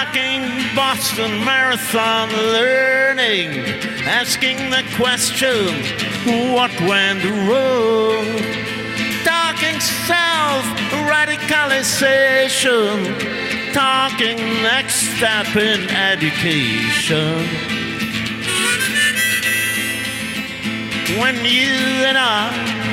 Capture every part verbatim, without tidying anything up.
Talking Boston Marathon learning, asking the question, what went wrong? Talking self-radicalization, talking next step in education. When you and I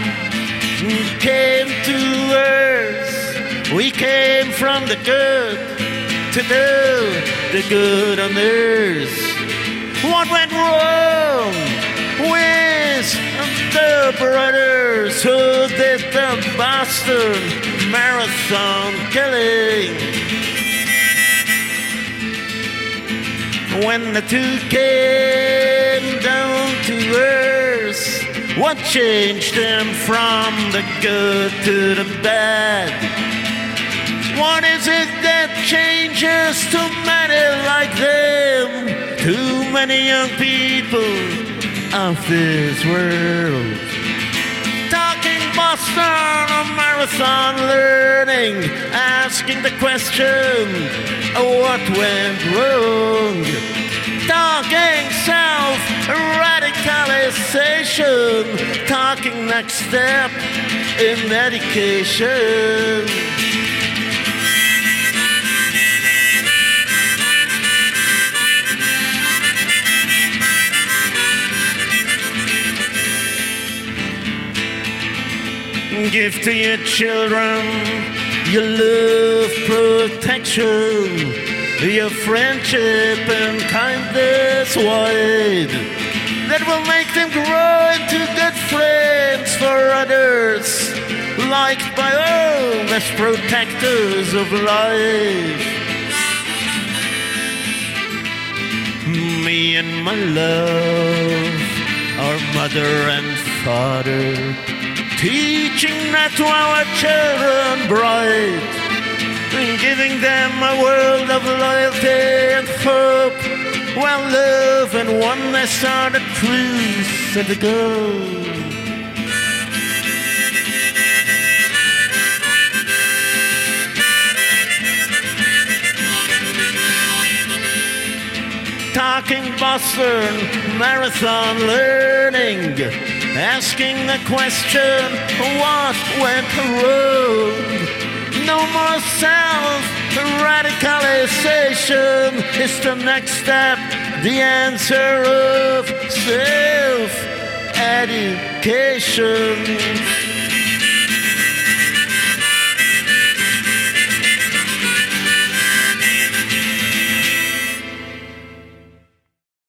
came to earth, we came from the good to do the good on earth. What went wrong with the brothers who did the Boston Marathon killing? When the two came down to earth, what changed them from the good to the bad? What is it that changes too many like them? Too many young people of this world. Talking Boston on Marathon learning, asking the question, what went wrong? Talking self-radicalization, talking next step in education. Give to your children your love, protection, your friendship and kindness wide. That will make them grow into good friends for others, liked by all as protectors of life. Me and my love, our mother and father, teaching that to our children bright, and giving them a world of loyalty and hope, where love and oneness are the truth and the goal. Talking Boston Marathon learning, asking the question, what went wrong? No more self-radicalization is the next step, the answer of self-education.